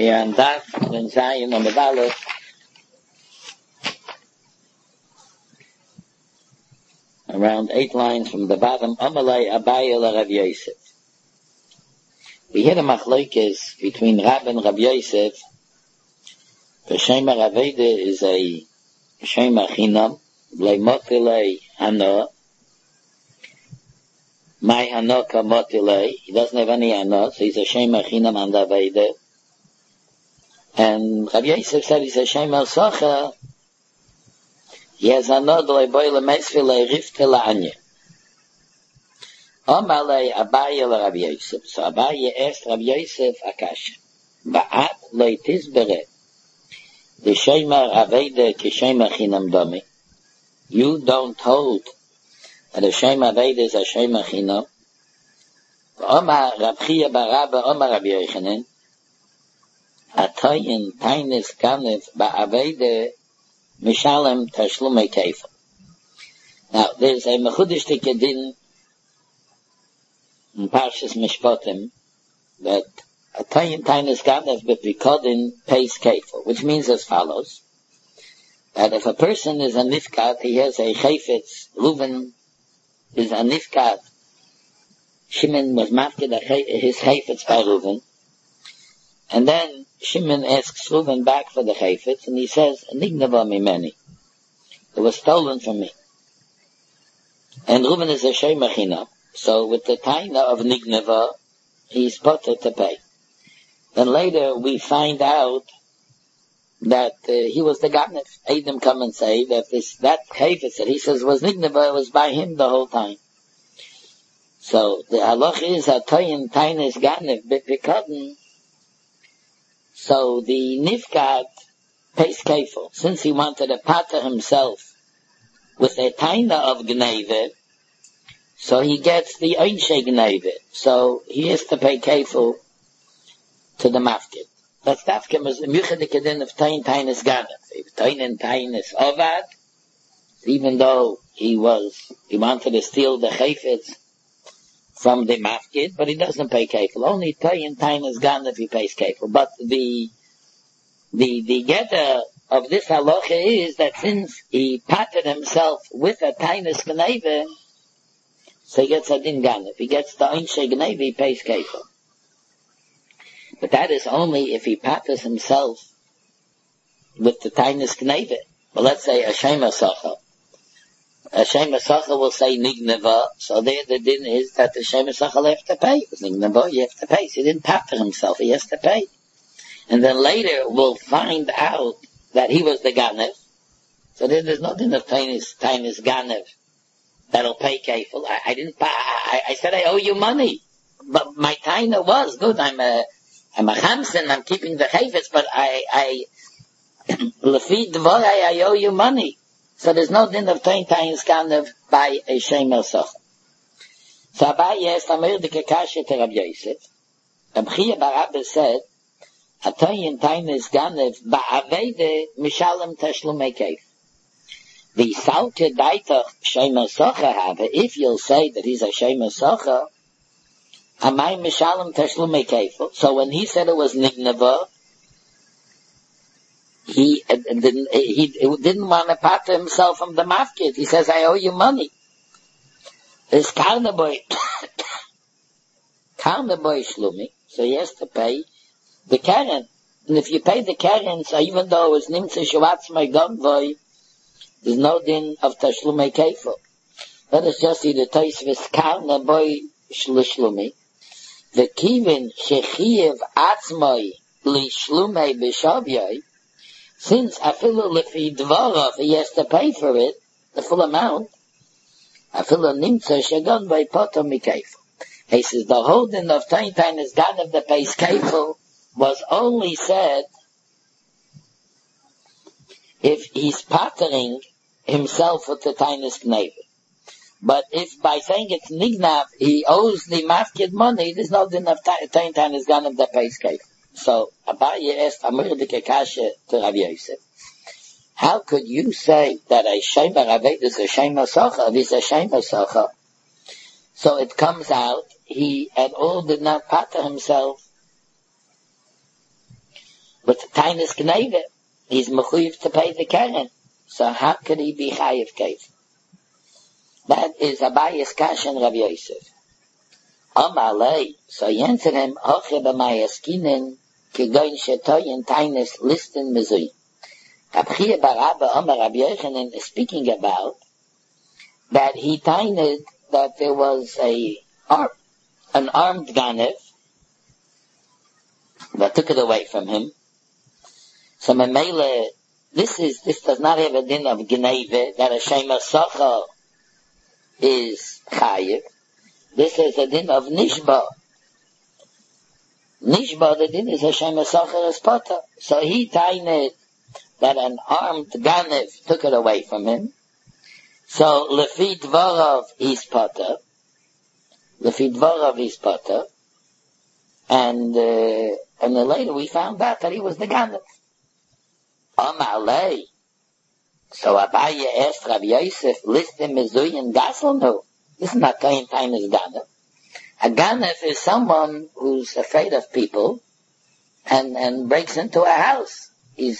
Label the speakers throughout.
Speaker 1: and that in Zion on the ballot. Around 8 lines from the bottom, Amalei Abaye la Rav Yosef. We had a machlokes between Rab and Rav Yosef. The Shema Raveda is a Shema Chinam, Leimotile Hana. My Hanoka Motile. He doesn't have any Hana, so he's a Shema Chinam and Raveda. And Rav Yosef said he's a Shema Socha. He has another boile mesvile riftela anya. Amalei Abaye la Rav Yosef. So Abaye asked Rav Yosef Akash. Ba'at lo tizbere. The Shema Raveda ke Shema Chinam Dami. You don't hold that a Shema Raveda is a Shema Chinam. Omar Rav Chia Barabba Omar Rav Yochanan. Atoyin Tainis Ganev Ba'aveda Mishalem Tashlumei Kefil. Now, there's a Mechudish Tikadin in Parshas Mishpatim that a Tainis Ganev B'Pikodin pays Kefil, which means as follows, that if a person is a Nifkat, he has a Chayfetz, Reuven is a Nifkat, Shimon was mafkid his Chayfetz by Reuven, and then Shimon asks Reuven back for the Chayfetz, and he says, Nignava mimeni. It was stolen from me. And Reuven is a Shema Chinam, so with the taina of Nignava, he's potter to pay. Then later we find out that he was the Ganev. Eidim come and say that that Chayfetz that he says was Nignava was by him the whole time. So the halach is Atoyin Tainis Ganev B'Pikodin. So the Nifkat pays Kefil, since he wanted to pater himself with a taina of Gneve, so he gets the Einshe Gneve, so he has to pay Kefil to the Mafkid. That's Dafkim is the Muchadikadin of Tainis Ganev. If Tainis Ovad, even though he wanted to steal the Chayfetz from the Mafkid, but he doesn't pay Kefil. Only Tainis Ganev he pays Kefil. But the getter of this halacha is that since he patted himself with a Tainis Gneve, so he gets a Din Ganev. He gets the Einshe Gneve, he pays Kefil. But that is only if he patters himself with the Tainis Gneve. Well, let's say a Shema Socha. A Shema Socha will say Nignava, so there the din is that the Shema Socha will have to pay. Nignava, you have to pay. So he didn't patter himself, he has to pay. And then later we'll find out that he was the Ganev. So then there's no din of Tainis Ganev that'll pay Kefil. I said I owe you money. But my taina was good. I'm a Chamsin, I'm keeping the Chayfetz, but Lefi Dvorai, I owe you money. So there's no din of Tainis Ganev by a Shema Socha. So Abaye asked Amir de Kekashe to Rav Yosef. Rav Chia Barabba said, Atoyin Tainis Ganev ba'avede mishalem tashlumei kef. The Salke Daitach Shema Socha have, if you'll say that he's a Shema Socha, Amay mishalem tashlumei kef. So when he said it was Nignava, he didn't want to pater himself from the Mafkid. He says, I owe you money. This Karnaboy Shlumi, so he has to pay the Karen. And if you pay the Karen, so even though it was Nimtze Shuvatz Megamvoy, there's no din of Tashlumei Kefil. Let us just see the Tosfos Karnaboy Shlumi. The Kivin Shechiev Atzmoi Li Shlumei B'Shavyai, since afilu lefi dvarav he has to pay for it, the full amount, afilu nimtza shagon by potom mikefil. He says the holding of Tainis Ganev that pays kefil was only said if he's partnering himself with the Tainis Gneve. But if by saying it's Nignav, he owes the Mafkid money, there's no din of Tainis Ganev that pays kefil. So Abaye asked Amir de Kekashe to Rav Yosef, how could you say that a Shema Raved is a Shema Socha? If he's a Shema Socha, so it comes out he at all did not pater himself But the Tainis Gneve, he's mechuyev to pay the Keren. So how could he be chayiv keif? That is Abayis Kashan Rav Yosef. Amalei, so he answered him, Hoche b'mayaskinen, kigoin shetoyin Tainis listen mezui. Abchia Barabba Amar Rav Yochanan is speaking about that he tained that there was an armed Ganev that took it away from him. So Memele, this does not have a din of Gneve, that a Shema Socha is Chayiv. This is a din of Nishba. Nishba, the din is a Shema Socha is Potter. So he tained that an armed Ganev took it away from him. So, Lefi Dvorov is Potter. Lefi Dvorov is Potter. And then later we found out that he was the Ganev. Amalei. So Abaye asked Rav Yosef, list him Mezuyin Gasel? No. This is not Kain Tainis Ganev. A Ganev is someone who's afraid of people and breaks into a house. He's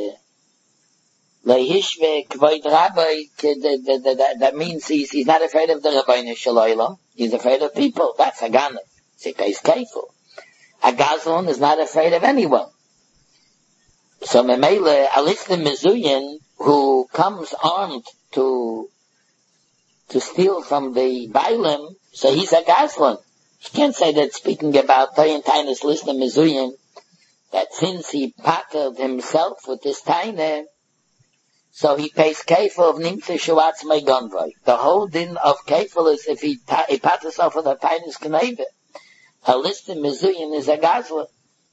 Speaker 1: that means he's not afraid of the Rabbeinu Shalom. He's afraid of people. That's a Ganev. So he pays careful. A Gazlan is not afraid of anyone. So Memele, Alista Mezuyin, who comes armed to steal from the Bailim, so he's a Gazlan. You can't say that speaking about Toyin Tainus Lista Mezuyin, that since he pattered himself with this Tainah, so he pays kefil of nimtze shuatz mei gonvoi. The whole din of kefil is if he pat himself with a tainis kneve. A list of mezuyin is a gazla.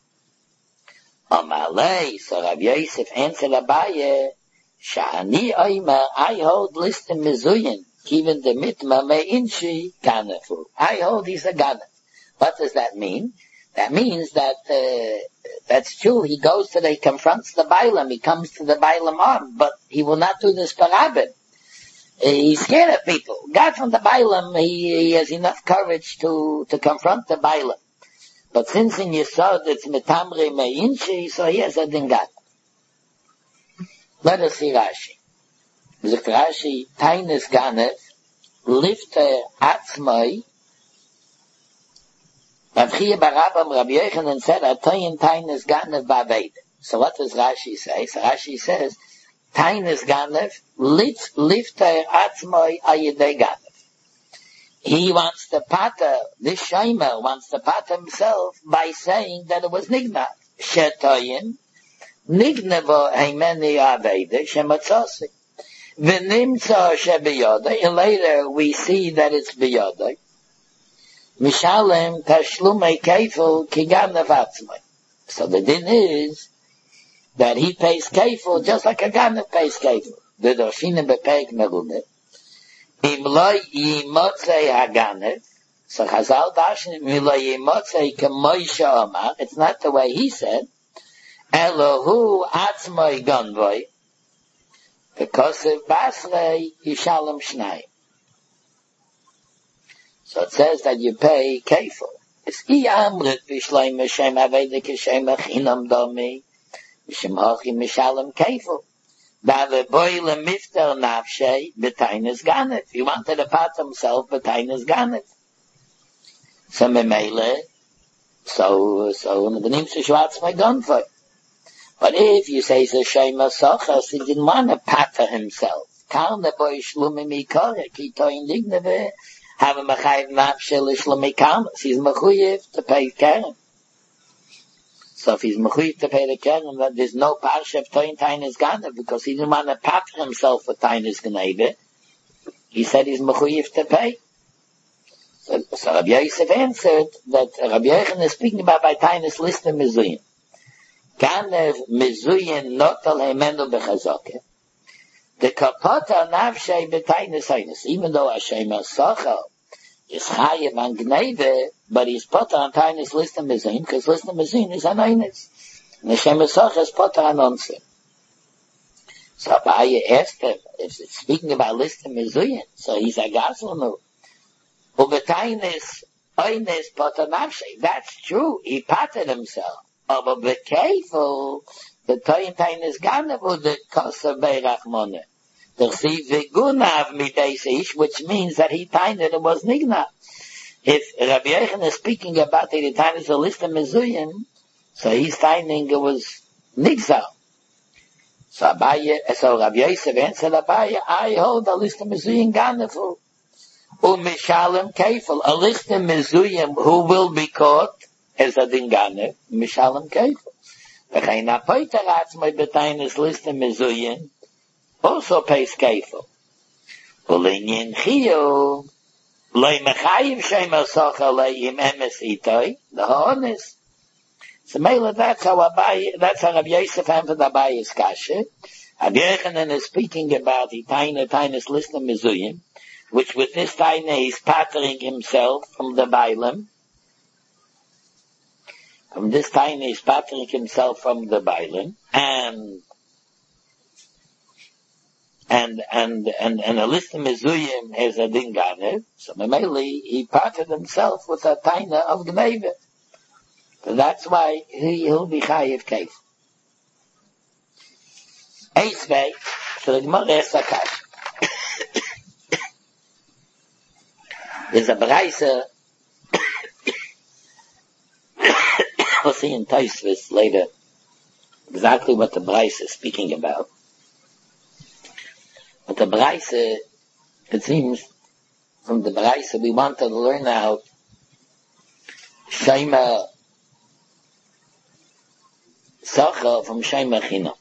Speaker 1: Amalei, so Rav Yosef answered Abaye, Sha'ani oimer, I hold list of mezuyin, even the mitma me inshi ganefu. I hold he's a ganef. What does that mean? That means that, that's true. He confronts the Bailam. He comes to the Bailam armed, but he will not do this parabit. He's scared of people. God from the Bailam, he has enough courage to confront the Bailam. But since in Yesod it's metamre meinchi, so he has a dingat. Let us see Rashi. Zok Rashi, Tainis Ganev, lifte atzmai, Rav Chia Barabam Rav Yochanan said, Atoyin Tainis Ganev Ba'aved. So what does Rashi say? So Rashi says, Tainis Ganev, lifter atzmoi ayidei Ganev. He wants to pater, this Shomer wants to pater himself by saying that it was Nignav. Shetoyin, Nignevo Heimeni Avede, Shematzosi. V'nimtzo shebiyodai, and later we see that it's biyodai. Mishalem tashlumei kefil kiganev atzmai. So the din is that he pays kefil just like a ganev pays kefil. The doshina bepeg merume. Im lo yimotzei haganev. So Chazal dashin im lo yimotzei kemoisha omar. It's not the way he said. Elohu atzmai ganvoi. Because of basrei yishalem shnai. So it says that you pay kefil. It's iyamrit v'shleim m'shem aveda k'shem achinam domi m'shem hochi m'shalem kefil. Da'veboy lemifter nafshei b'tainis ganev. He wanted to pat himself b'tainis ganev. So memele, so the nimtze shvatz my gunfight. But if you say it's a shema sochas, he didn't want to patter himself. Karne boy shlumi mikore ki toin digneve. Have a mechayiv nafshel ishlami kamas. He's mechuyev to pay keren. So if he's mechuyev to pay the keren, then there's no parsha of toin tainis ganev, because he didn't want to patter himself with tainis ganeve. He said he's mechuyev to pay. So Rabbi Yosef answered that Rabbi Yochanan is speaking about by tainis list of mezuyin. Ganev mezuyin notal heimenu bechazoke. The kapota nafshay b'tainis hainis. Even though Hashem Socha is chayiv on gneve, but he's put on tainis listem mezin, because listem mezin is an hainis. And Hashem Socha is put on onse. So Abaye asked him, if it's speaking about listem mezin, so he's a gazlanu. Ubetainis hainis pota nafshay. That's true. He patted himself. Aber bekefel, the toyin tainus ganavu, the kosa beirachmone. The chsiv v'gunav midesish, which means that he tained it was nigna. If Rabbi Yochanan is speaking about the tainus of list of mezuyim, so he's taining it was nigzal. So Rabbi Yosef answered Abaye, I hold a list of mezuyim ganavu. Mishalem kefil, a list of mezuyim who will be caught as a dingane, mishalem kefil. V'chein apoyter atzmai b'tainis list of mezuyim also pays kefil. Ulinyin chiyo, loy mechayiv shem asocha le'im emes itoi, the honest. So Mela, that's how Rabbi Yosef answered Abaye's kasha. Rabbi Yochanan is speaking about the tainis list of mezuyim, which with this taina he's pattering himself from the Bailam. From this taina he's pattering himself from the Bailam, and a list of mezuyim has a dingane. So Mameli, he patted himself with a taina of Gneva. So that's why he'll be chayiv kef. Eisvei, so the Gemara asks a kasha. There's a Braisa, we'll see in Tosfos later exactly what the Braisa is speaking about. But the Braisa, it seems, from the Braisa we want to learn out Shema Sacha from Shema Chinam.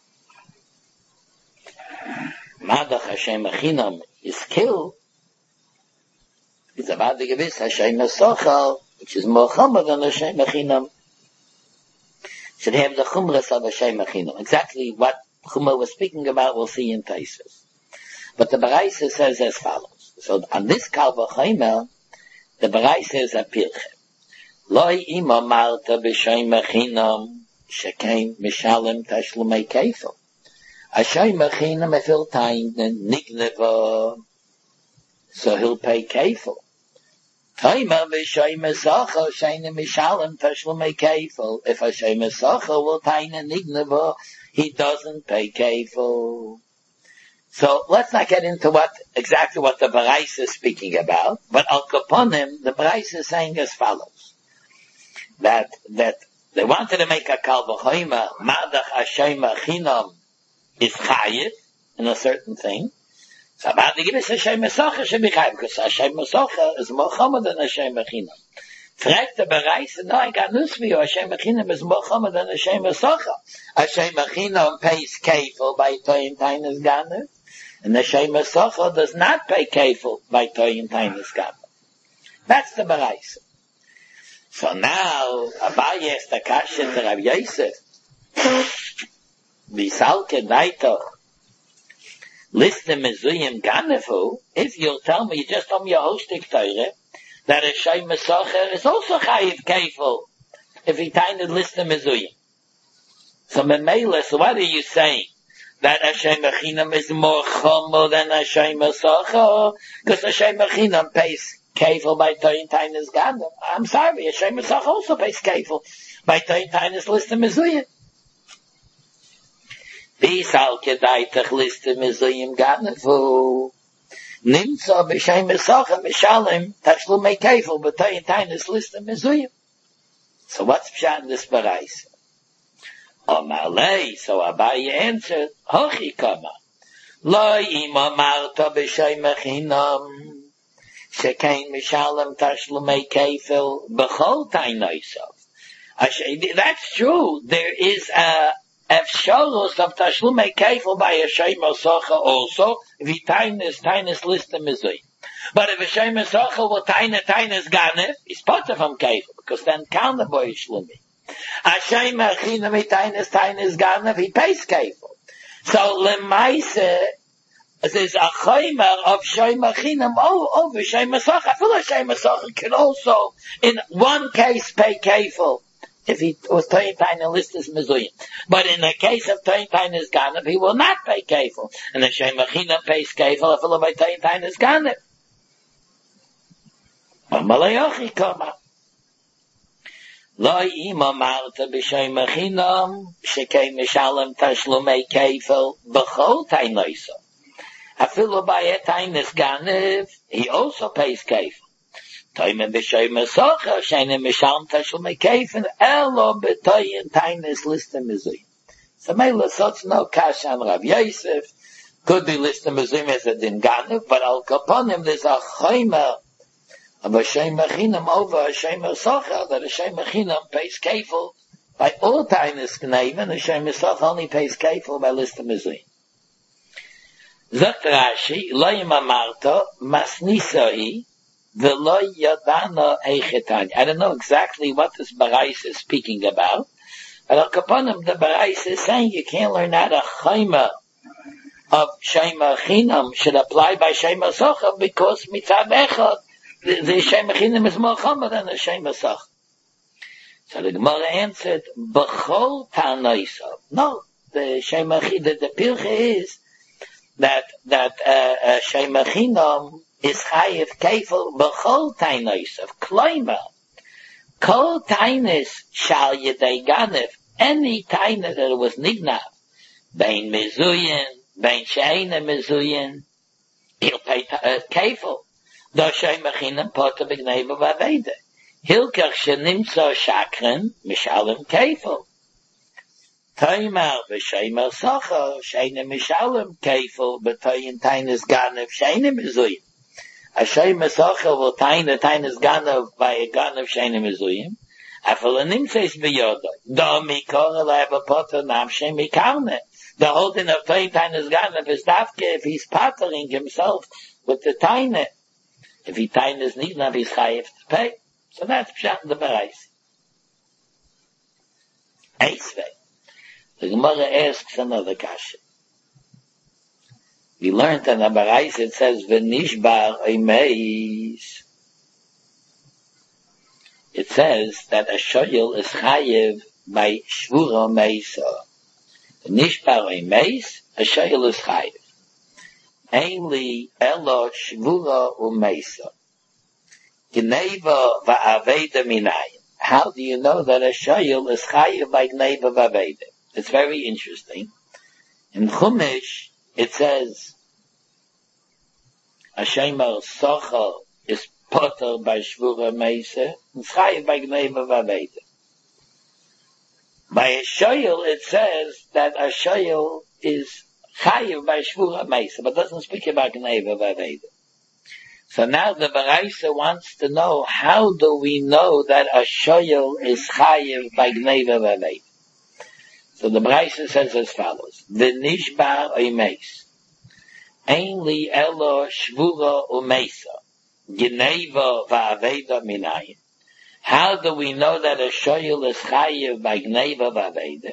Speaker 1: Madach Shema Chinam is killed. It's about the gewiss Hashem Sochal, which is more chumrah than Hashem Chinam. Should have the chumras of Hashem Chinam. Exactly what chumrah was speaking about, we'll see in Tosfos. But the Baraisa says as follows. So on this Kal V'chomer, the Baraisa is a pirche. Loi ima marta b'Shem Chinam, shekein mishalem tashlumei kefil. Hashem Chinam efil tain nigneva, so he'll pay kefil. Taima v'Shem Sacha sheina mishalem tashlumei kefil. If Hashem Sacha will tain nigneva, he doesn't pay kefil. So let's not get into exactly what the Baraisa is speaking about, but Al Kaponim, the Baraisa is saying as follows. That they wanted to make a Kal V'chomer, Madach Hashem Chinam is chayiv in a certain thing. So about the Gibbis Hashem Mesocha should be chayiv, because Hashem Mesocha is more chumrah than Hashem Chinam. Fragt the Baraisa, no, I got news for you, Hashem Chinam is more chumrah than Hashem Mesocha. Hashem Chinam pays kefil by Toyin Tainas Ganer, and Hashem Mesocha does not pay kefil by Toyin Tainas Ganer. That's the Baraisa. So now, Abaye asked the kasha to Rabbi Yosef, Visalke Daito, listen mezuyim ganefu, if you'll tell me, you just told me a hostik Torah, that a Shay Mesocher is also chayiv kefil, if he tainted listen mezuyim. So Memele, so what are you saying? That Hashem Chinam is more chomo than Hashem Mesocher? Because Hashem Chinam pays kefil by Toyin Tainas Ganem. I'm sorry, Hashem Mesocher also pays kefil by Toyin Tainas listen mezuyim. Bisal kedaitach liste mezuyim ganefu. Nimtza b'shem mesocha mishalem tashlumei kefil b'toyin tainis liste mezuyim. So what's pshat in this Baraisa? Omalei, so Abaye answered, Hochi kama. Lo ima marta b'shem chinam. Shekein mishalem tashlumei kefil b'chol tainoisav. That's true. There is a Efshalos of Tashlumei Kefil by Hashem Mesocha also, if he tainis list of mezuyim. But if Hashem Mesocha will tainis ganef, he's part of him Kefil, because then count the boy Shlumi. Hashem Chinam he tainis ganef, he pays Kefil. So Lemaise, there's a chomer of Hashem Chinam over Hashem Mesocha. I feel Hashem Mesocha can also, in one case, pay Kefil. If he was Toyin Tainas list as mezuyim. But in the case of Toyin Tainas Ganev, he will not pay kefil. And the Hashem Chinam pays kefil if by Toyin Tainas Ganev. Amalayochi kama. Lo ima marta b'shem machinam shekei mishalem tashlumei kefil b'chol tainoisa. Afilu by a tainis ganev, he also pays kefil. Toime b'shem masocha sheine mishalem tashlumei kefil elo b'toyin tainis listem mizui. So Mela such no kash on Rav Yosef, could be listed mizum as a din ganev, but al kaponim there's a chayma of a shem machinam over a shem masocha, that a shem machinam pays kefil by all tainis gnev, and a shem masocha only pays kefil by listem mizum. Zot Rashi, lo yima marto, masnisoi, v'lo yadana eichetani. I don't know exactly what this Barais is speaking about, but al kaponim the Barais is saying you can't learn out a chayma of Shema Chinam should apply by Shema Socha because mitzad echad the Shema Chinam is more chomer than the Shema Socha. So the Gemara answered, B'chol Tanoisa. No, the Shema Chinam, the Pilche is that Shema Chinam is chayiv kefil B'chol Tanoisa. Kloima, Kol Tainis shal yedei ganev, any Taina that was nignav, bein mezuyin, bein she'eina mezuyin, he'll pay kefil. Do shem machinam pota b'gneva v'aveda. Hilkach shenimtzo shakren mishalem kefil. Toimar v'shem socha she'eina mishalem kefil b'toyin tainis ganev she'eina mezuyin. A shem socha will tainis ganev by a ganev she'eina mezuyin. Afal nimtzes b'yoda. Do mikor eleva pota nam shem mikarne. The whole thing of Toyin Tainis Ganev is dafke if he's partnering himself with the Taina. If he Tainis Nignav, he's chayiv to pay. So that's Pshat in the Barais. Eisvei. The Gemara asks another kasha. We learned in the Barais it says, V'nishbar oimeis. It says that a shoyel is chayiv by shvura meisa. Nishbar oimeis, a shoyel is chayiv. Ainli elo shvura umeisa. Gneva va'aveda minayim. How do you know that a shoyel is chayiv by gneva va'aveda? It's very interesting. In Chumash, it says, a shemer socha is potter by shvura meisa, and chayiv by gneva va'aveda. By a shoyel, it says that a shoyel is chayiv by shvura meisa, but doesn't speak about gneva v'aveda. So now the Baraisa wants to know, how do we know that a shoyel is chayiv by gneva v'aveda? So the Baraisa says as follows: V'nishbar oimeis, ein li elo shvura umeisa, gneva v'aveda minayin. How do we know that a shoyel is chayiv by gneva v'aveda?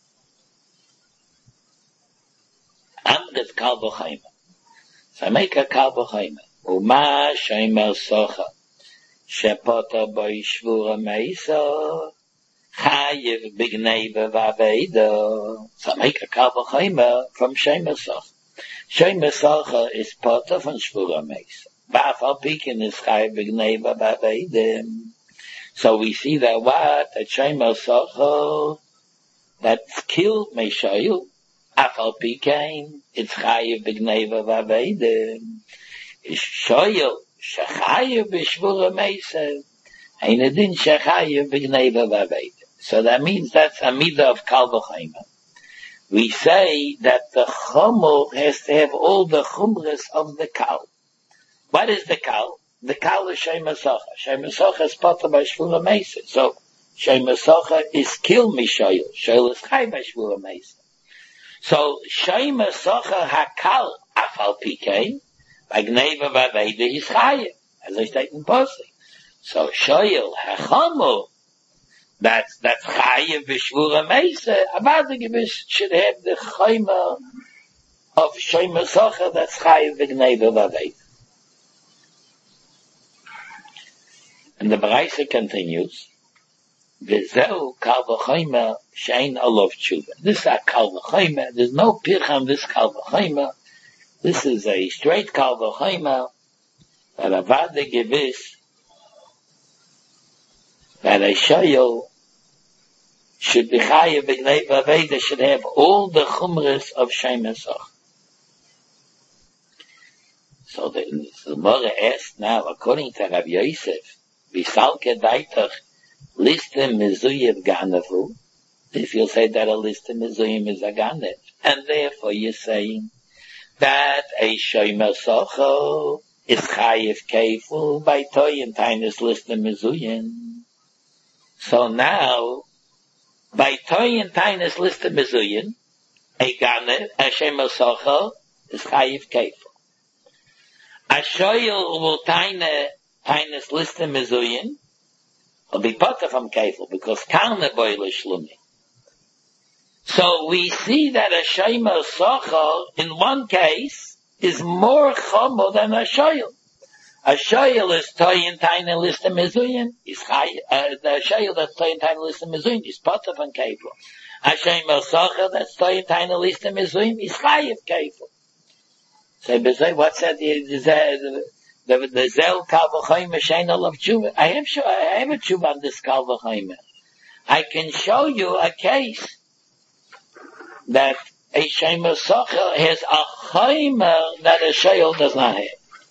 Speaker 1: Amrit kal v'chayma. So I make a kal v'chayma. Uma shemer socha shepota boi shvura meisa chayiv b'gneva v'aveda. So I make a kal v'chayma from shemer socha. Shemer socha is pota from shvura meisa. Ba'afal pikin is chayiv b'gneva v'aveda. So we see that what? A shemer socha that's killed meishoyel, afal pikein, it's chayiv b'gneva v'aveda. Is shoyel shechayiv b'shvura meisa, ein adin shechayiv b'gneva v'aveda. So that means that's a midah of kal v'chayma. We say that the chumur has to have all the chumras of the kal. What is the kal? The kal is shemer socha. Shemer socha is potter by shvura meisa. So shemer socha is kill mishoyel. Shoyel is chayiv by shvura meisa. So shemer socha hakal afal pikein by gneva v'aveda is chayiv, as I state in Pasuk. So shoyel hachamu, that's chayiv b'shvura meisa. Avada gewiss should have the chayma of shemer socha that's chayiv b'gneva v'aveda. And the Baraisa continues, V'zeu kal v'chayma she'ein alov tshuva. This is a kal v'chayma. There's no pircha this kal v'chayma. This is a straight kal v'chayma that avada gewiss that a shayil should be chayav b'gnei v'aveda, should have all the chumras of Shem Esach. So the Gemara asks now, according to Rav Yosef, Visalke Daitach, Liste Mezuyev Ganavu, if you'll say that a Liste Mezuyim is a Ganev, and therefore you're saying that a Shem Esach is chayav kefil by Toyin Tainus Liste Mezuyim. So now, by Toyin Tainus Liste Mezuyim, a Ganev, a Shem Esach is chayav kefil. A shoyel will tainus liste mezuyin will be potter from kefil because karne boile shlumi. So we see that a shayma socha in one case is more chomo than a shoyel. A shoyel is toyin tainus liste mezuyin is the shoyel that's toyin tainus liste mezuyin is potter from kefil. A shayma socha that's toyin tainus liste mezuyin is chayav kefil. So, what's that? The Zel Kal V'Chomer Shein Olav Tshuva. I have a tshuva on this Kal V'Chomer. I can show you a case that a Shem Esach has a chomer that a Shayil does not have.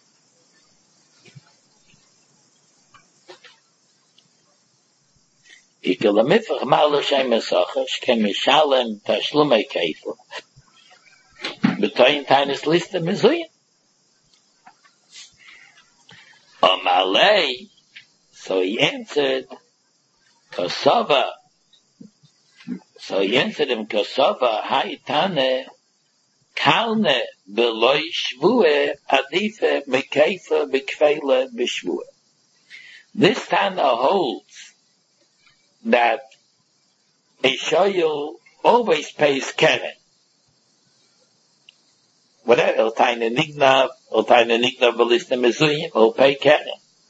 Speaker 1: Ikel Amifach Mal Shem Esach Shkem Mishalem Tashlumei Kefil. Betoin Tainus Liste Mezuyin. Amalei, so he answered, Kosova. So he answered him, Kosova, Haitane, Kalne, Beloi Shvue, Adife, Mekefa, Bekvele, Beshvue. This Tana holds that a shoyel always pays keren. Whatever, el taine nignav beliste mezuyim, will pay keren.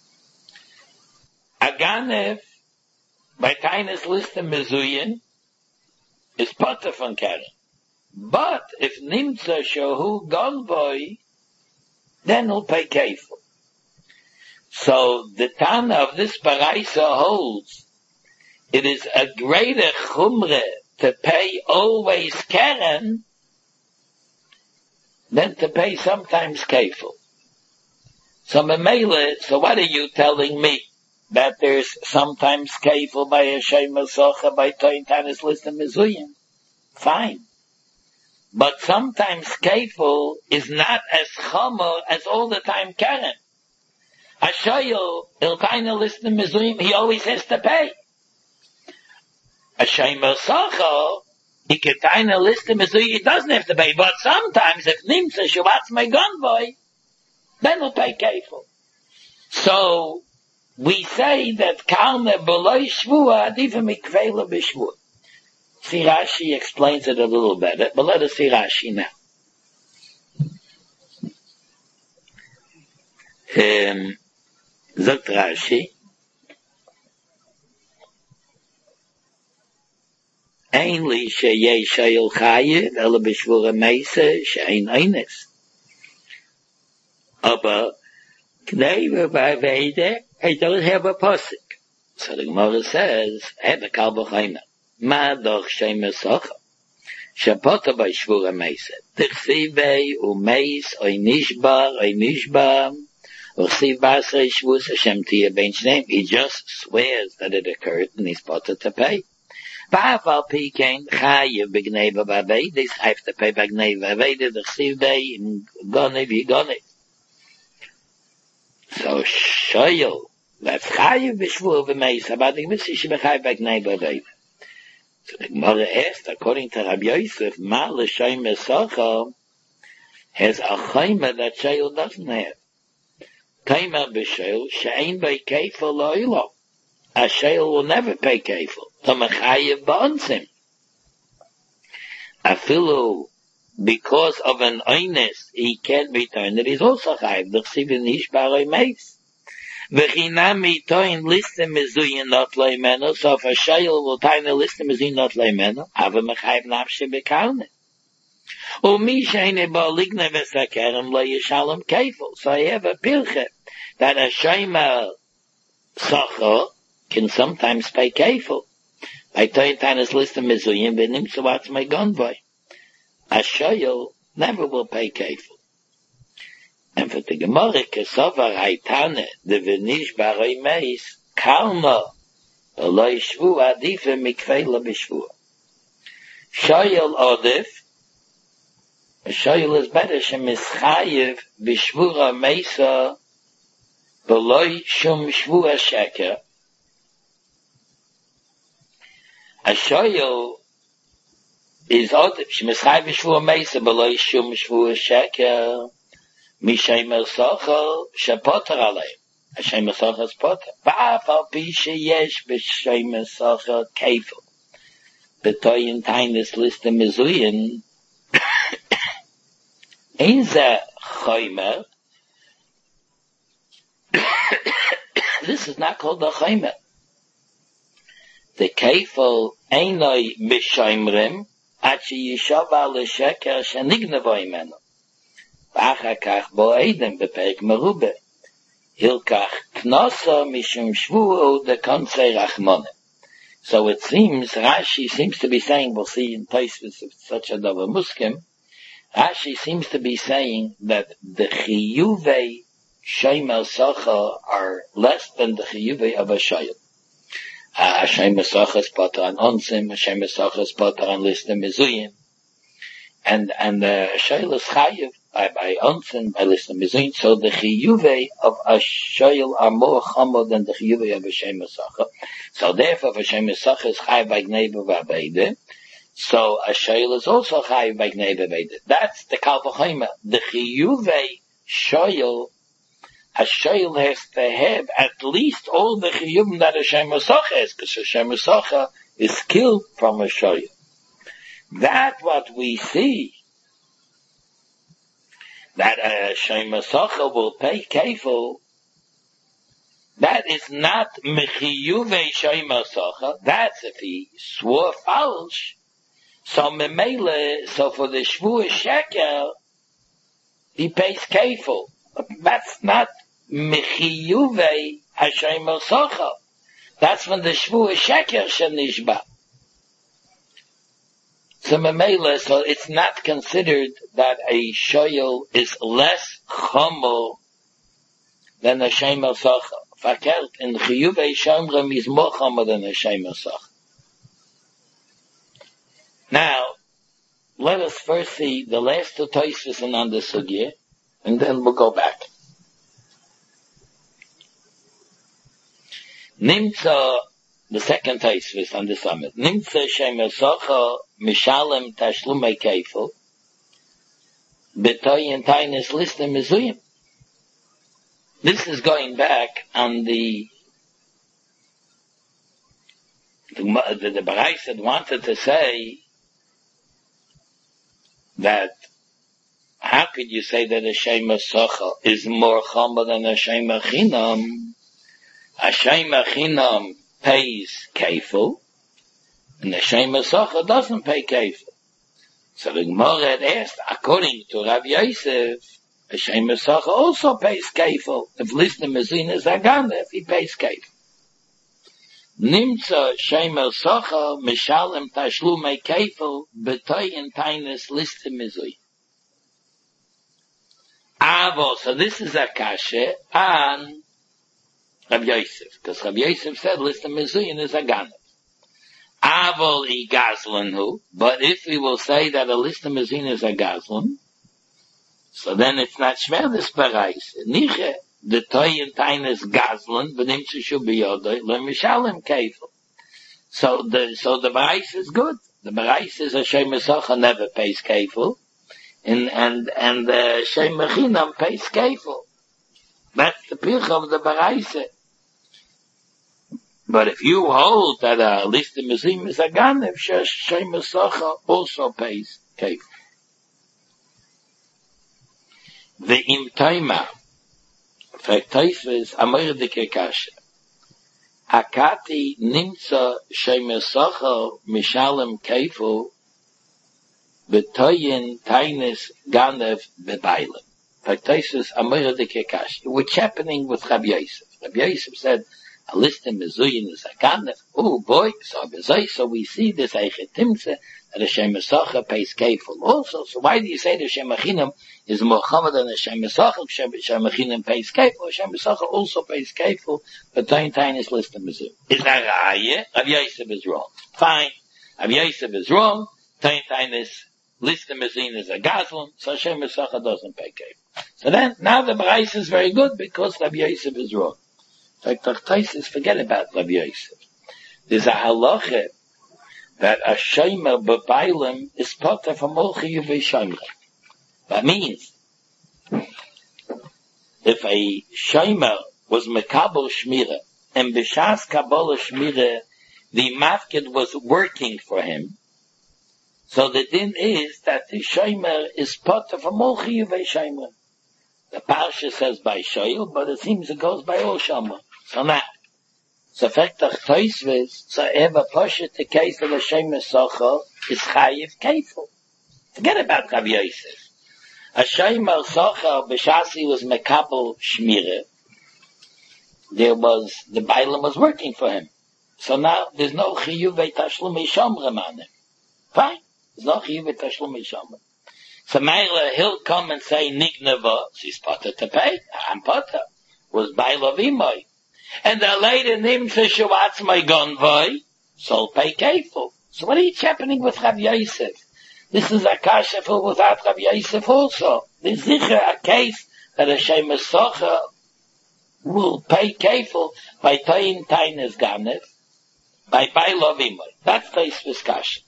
Speaker 1: A ganev, by taines liste mezuyim, is potter from keren. But, if nimtza shohu gonvoy, then he'll pay kefil. So, the Tana of this paraisa holds, it is a greater chumre to pay always keren, than to pay sometimes kefil. So what are you telling me? That there's sometimes kefil by a Shem Esach by Toyin Tainus Liste Mezuyim? Fine. But sometimes kefil is not as chomer as all the time keren. A shoyel, il Tainus Liste Mezuyim, he always has to pay. A Shem Esach, he can find a list of so he doesn't have to pay, but sometimes if Nimsa Shabbat's my gunboy, then he'll pay kefil. So, we say that Kalme Beloi Shvua, Adifa Mikvela B'Shvua. See, Rashi explains it a little better, but let us see Rashi now. Sagt Rashi, Ainli sheyei shayil chayiv, ela b'shvura meise, she'ein eines. Aber, knei v'avede, I don't have a posik. So the Gemara says, have a Kal V'Chomer. Ma doch Shem Esach, shapota b'shvura meise. Tichsivei u'meis, oy nishbar, u'chsiv basrei shvus Hashem tiyeh ben shneim. He just swears that it occurred and he's potter to pay. Ba'afal pikein chayev b'gnei v'aved. They have to pay b'gnei v'aved. The chsiv day in gonev yigonev. So shoyel that's chayev b'shvur v'meisa, but the mitzvah should be chayev b'gnei v'aved. So the Gemara asked, according to Rabbi Yosef, ma l'shem Esach has a chayma that shoyel doesn't have. Chayma b'shoyel she'ein by kefil lo'ilo. A shoyel will never pay kefil. Afilu, because of an oines, he can't return it. He's also chayiv. D'chsivin nishbar meis. V'chinami toin liste mezuyin not leimenu. So if a shoyel will toin a liste mezuyin not leimenu, ava mechayiv nafshe bekalne. Umi sheine ba ligne v'sakerem lo yishalom kefil. So I have a pilche that a shayma sacha can sometimes pay kefil. By Toyin Tainis list of Mizuyim, v'nimtzu atzmei gonvoi. A shoyel never will pay kefil. And for the Gemara, kesovar haitane, the v'nish baroi meis, kalma, oloi shvua, adife mikveila b'shvua. Shoyel odif, a shoyel is better, shemischayev b'shvura meisa, v'loi shum shvua sheker. A shoyel is odif, shemischayev b'shvura meisa, v'loi shum shvua sheker. Mishemer Sochel shepoter aleim. A shemer Sochel is poter. Va'af al pi sheyesh b'shemer Sochel kefil. B'toyin tainis liste mezuyin. Ein ze choymer. This is not called a choymer. The kefil einoi b'shemrim at sheyishava l'sheker shenignevo imenu. Achakach bo'edem beperek merube. Hilkach knosa mishum shvuo de konse rachmone. So it seems, Rashi seems to be saying, we'll see in Tosfos if such a davar muskim, Rashi seems to be saying that the chiyuvei shemer socha are less than the chiyuvei of a shoyel. A shemer socha is poter on onsim, a shemer socha is poter on listem mezuyim, and the shoyel is chayiv by onsen, by listem mezuyim. So the chiyuvei of a shoyel are more chamo than the chiyuvei of a shemer socha. So therefore, if a shemer socha is chayiv by gneiba v'abeide, so a shoyel is also chayiv by gneiba v'abeide. That's the kal v'chomer. The chiyuvei shoyel, a shoyel has to have at least all the chiyuvim that a shemer socha has, because a shemer socha is killed from a shoyel. That's what we see. That a shemer socha will pay kefil. That is not mechiyuvei shemer socha. That's if he swore falsch. So memele, so for the shvua sheker, he pays kefil. That's not mechiyuvei shemer socha. That's when the shvua sheker shenishba. So memele, so it's not considered that a shoyel is less chomo than a shemer socha. Fakert in chiyuvei shomrim is more chomo than a shemer socha. Now, let us first see the last two Tosfos in on the sugya, and then we'll go back. Nimtza, the second Tosfos on the summit. Nimtza shemer socha mishalem tashlumei kefil b'toyin tainis listem mezuyim. This is going back on the Barais had wanted to say that how could you say that a shemer socha is more chama than a shemer chinam? A shemer chinam pays kefil, and the shemer socha doesn't pay kefil. So the Gemara had asked, according to Rav Yosef, a shemer socha also pays kefil. If listem mezuyim is agana, if he pays kefil. Nimtza shemer socha mishalem tashlumei kefil b'toyin tainis listem mezuyim. Avo, so this is a kasha on Rav Yosef, because Rav Yosef said listem mezuyim is agana. Avol I gazlan hu, but if we will say that a listem mezuyim is a gazlan, so then it's not shver this barais. Niche, the toyin tainis gazlan, v'nimtzu shu b'yodoi, l'mishalem kefil. So the barais is good. The barais is a shemer socha never pays kefil, and the shemer chinam pays kefil. That's the pirch of the barais. But if you hold that a listem mezuyim is a ganev, shemer socha also pays kefil. The imtaima, Tosfos Amar dike kasha. Akati nimtza shemer socha mishalem kefil b'toyin tainis ganev bebailem. Tosfos Amar dike kasha. What's happening with Rabbi Yosef? Rabbi Yosef said a list in Mezuyin is a Ganef. Oh boy, so we see this Eichetimse, that Hashem Mesacha pays Kefil also. So why do you say the Hashem Mechinim is Muhammad and Hashem Mesacha, Hashem Mechinim pays Kefil, Hashem Mesacha also pays Kefil, but Tain is list in Mezuyin. Is that Raya? Rav Yosef is wrong. Fine. Rav Yosef is wrong. Tain is list in Mezuyin is a Gazlan, so Hashem Mesacha doesn't pay Kefil. So then, now the Brais is very good because Rav Yosef is wrong. Like Taisis, forget about Rav Yosef. There's a halacha that a shomer b'bailim is potter from all chiyuvei shomer. That means, if a shomer was mekabel shmira, and b'shas kabbalah shmira, the mafkid was working for him, so the din is that the shomer is potter from all chiyuvei shomer. The parsha says by shoyel, but it seems it goes by all shomer. So now, so fektach toisves, so ever push it the case of Hashem Mesacha is chayiv kefil. Forget about Rav Yosef. Hashem Mesacha b'shasi was mekabel shmira. The Bailam was working for him. So now there's no chiyuvei tashlumei shomrim on him. Fine, there's no chiyuvei tashlumei shomrim. So Meila, he'll come and say nigneva, she's potter to pay. I'm potter. Was Bailav Imoi. And the later nimsa shuvatz my gonvoy, so pay kefil. So what are you happening with Rav Yosef? This is a kasha full without Rav Yosef also. There's sicher a case that Hashem Mesacha will pay kefil by Tain is Ganef, by Bailav Imoi. That's Tosfos kasha.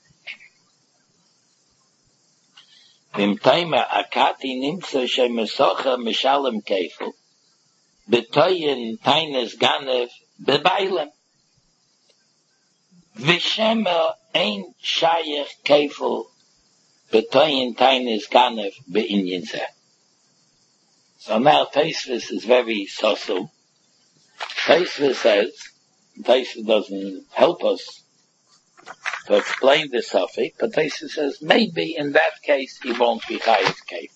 Speaker 1: Vim Taima akati nimsa Hashem Mesacha mishalem kefil. Betoyin Tainus Ganev Bebailam. Vishemer ein Shayach Kefil Betoyin Tainus Ganev Beinyin Zeh. So now Tosfos is very social. Tosfos says, Tosfos doesn't help us to explain the suffix, but Tosfos says maybe in that case he won't be Chayav Kefil.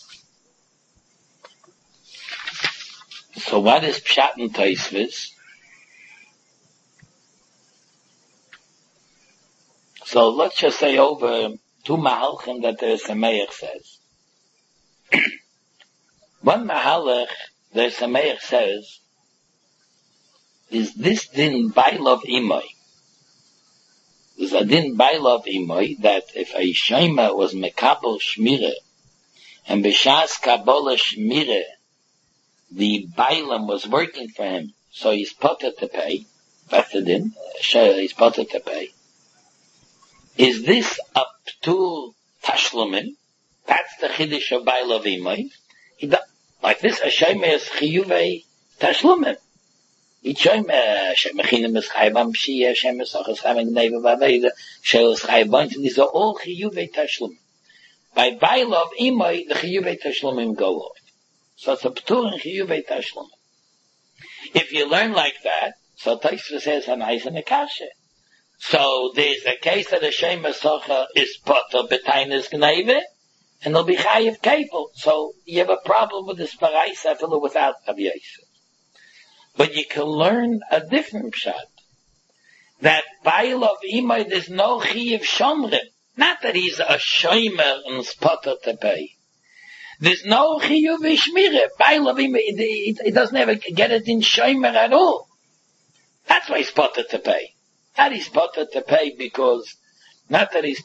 Speaker 1: So what is Pshat in Tosfos? So let's just say over two Mahalchim that the Sameach says. One Mahalach, the Sameach says, is this din Bailav Imoi. There's a din Bailav Imoi that if a Shema was Mekabel Shmire, and B'shas Kabbalah Shmire, the Bailam was working for him, so he's potter to pay. That's the din. He's potter to pay. Is this up to Tashlumim? That's the Chiddush of Bailav Imoi. Like this, Hashem is Chiyuvei Tashlumim. Hashem Mechinim is Chayvam Pshiyah, Hashem is Chayvam Gneva Vaveda, Hashem is Chayvam. These are all Chiyuvei Tashlumim. By Bailav Imoi, the Chiyuvei Tashlumim go off. So it's a p'tur in chiyuvei tashlum. If you learn like that, so Tosfos says hanais and akasha. So there's a case that Hashem Mesacha is potter b'tainis gneve, and there'll be chayiv kefil. So you have a problem with this paraisa fellow without Rav Yosef. But you can learn a different pshat. That Bailav Imai, there's no chayiv shomrim. Not that he's a shomer and is potter to pay. There's no chiyuv shmira. It doesn't ever get it in shomer at all. That's why he's potter to pay. Not he's potter to pay because he's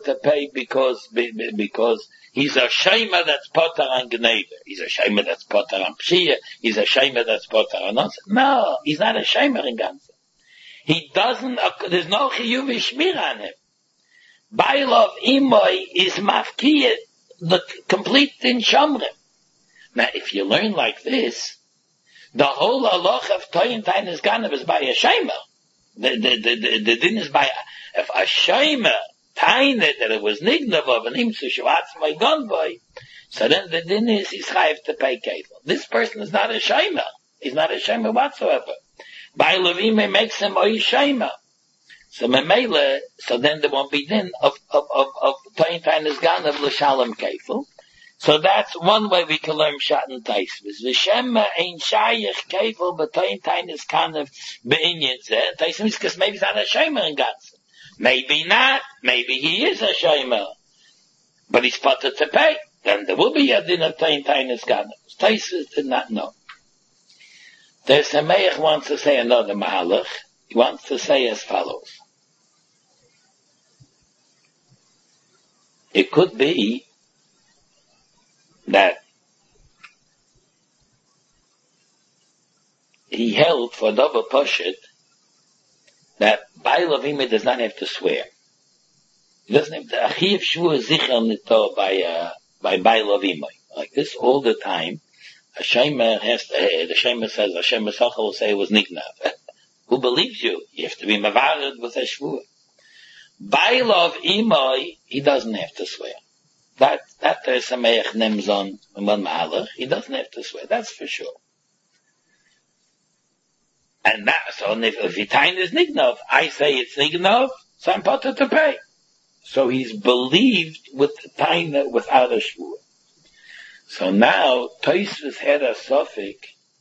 Speaker 1: a shomer that's potter on gneva. He's a shomer that's potter on pshiyah. He's a shomer that's potter on nonsense. No, he's not a shomer in ganze. He doesn't. There's no chiyuv shmira on him. Bailav Imoi is mafkiyah. The complete din shomrim. Now, if you learn like this, the whole halach of Toyin Tainis Ganav is by a shaymer. The din is by if a shaymer tained that it was nignav of an imsu shuatz my gunboy. So then the din is he's chayiv to pay kefil. This person is not a shaymer. He's not a shaymer whatsoever. By Levime makes him a shaymer. So memele, so then there won't be din of Toyin Tainis Ganav l'shalom kefil. So that's one way we can learn Pshat and Taisvis. V'shema ein shayich kefil b'toyin tainis kanev be'inyin zeh. Taisvis, because maybe he's not a shomer in Gatz. Maybe not. Maybe he is a shomer. But he's putted to pay. Then there will be a din of toyin tainis kanev. Taisvis did not know. The Sameach wants to say another mahalach. He wants to say as follows. It could be that he held for double Pashut that Baal Avimah does not have to swear. He doesn't have to. Achiv Shvua Zichar Nito by Baal Avimah. Like this all the time. The Shemer says, Hashem Mesachah will say it was Nignav. Who believes you? You have to be Mavared with a Shvua. Baal of Imoi, he doesn't have to swear. That Sameach names on one Mahalach, he doesn't have to swear, that's for sure. And that, so if your time is Nignov, I say it's Nignov, so I'm put to pay. So he's believed with the time without a shvur. So now, Tosfos had a suffix,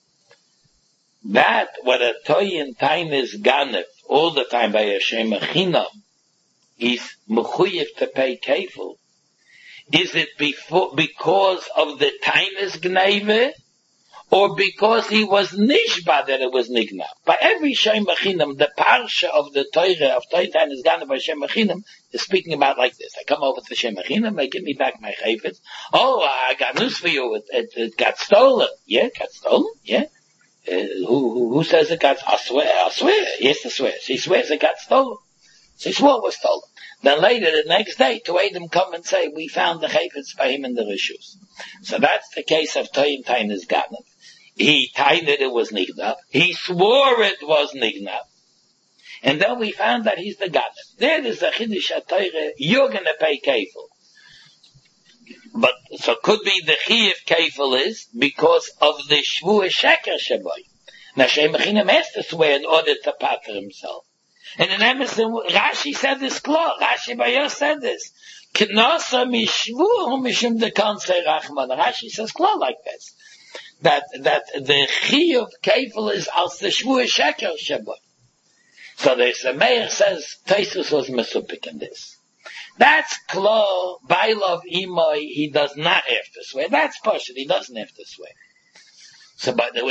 Speaker 1: that what a toy in time is ganef, all the time by Hashem Achinam, is mechuyev to pay kefil. Is it because of the tainis gneve, or because he was nishba that it was nignav? By every Shem Achinam, the parsha of the Torah of tainis gneve by Shem Achinam is speaking about like this. I come over to Shem Achinam, they give me back my chayfetz. Oh, I got news for you. It got stolen. Yeah, got stolen. Yeah. Who says it got? I swear. He has to swear. So he swears it got stolen. So he swore it was stolen. Then later, the next day, two Edom come and say, we found the chayfetz by him in the rishus. So that's the case of Toyin Tainis Ganav. He tained it was Nignav. He swore it was Nignav. And then we found that he's the Ganav. There is a Chiddush HaTorah, you're gonna pay kefil. But, so could be the Chiyuv kefil is because of the Shvua Sheker Shaboy. Now, Shem Achinam has to swear in order to pater himself. And in Emerson, Rashi said this clause. Rashi Bayos said this. Knasa mishvu mishum dekanse rachman. Rashi says clause like this. That the chiyuv kefil is as the shvu sheker shaboy. So the Sameach says Tosfos was mesupik in this. That's clause. Baal of Imoi, he does not have to swear. That's Pashut. He doesn't have to swear. So, but the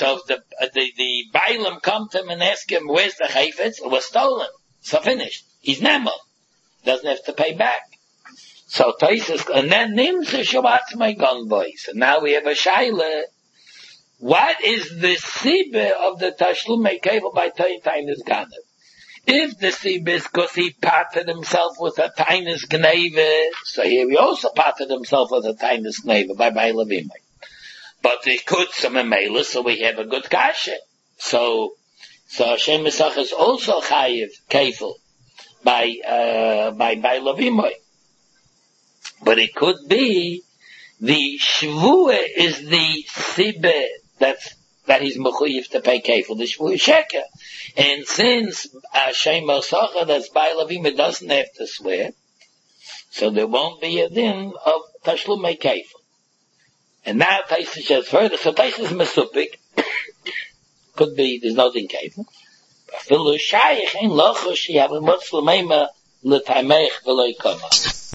Speaker 1: Bailam come to him and ask him, where's the chayfetz? It was stolen. So finished. He's Nemo. Doesn't have to pay back. So Tosfos, and then Nimsa Shabbat my gun boy. So now we have a shaila. What is the sibah of the Tashlumei Kefil by Tainis Ganav? If the sibah is because he parted himself with a Tainis Gneve, so here he also parted himself with a Tainis Gneve by Baal Avimah. But they could some emela, so we have a good kasha. So Hashem Mesach is also chayiv kefil by Baal Avimah. But it could be the shvua is the sibeh that he's mechuyev to pay kefil, the shvua sheker. And since Hashem Mesach, that's Baal Avimah, doesn't have to swear, so there won't be a din of tashlumei kefil. And now Tosfos says further, so Tosfos is mesupik. Could be, there's no din kefil. Afilu shayich ein lochush, you have a mutzlameima l'taimeich v'lo yikama.